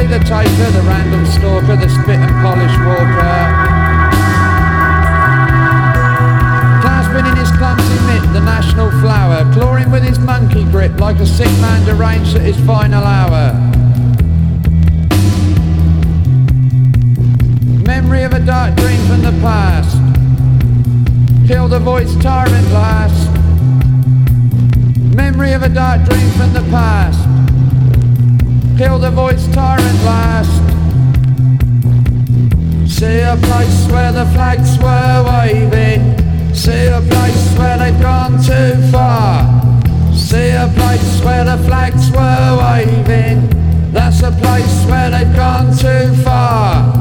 the taker, the random stalker, the spit and polish walker. Clasping in his clumsy mitt the national flower, clawing with his monkey grip like a sick man deranged at his final hour. Memory of a dark dream from the past, kill the void's tyrant last. Memory of a dark dream from the past, kill the void's tyrant last. See a place where the flags were waving, see a place where they've gone too far. See a place where the flags were waving, that's a place where they've gone too far.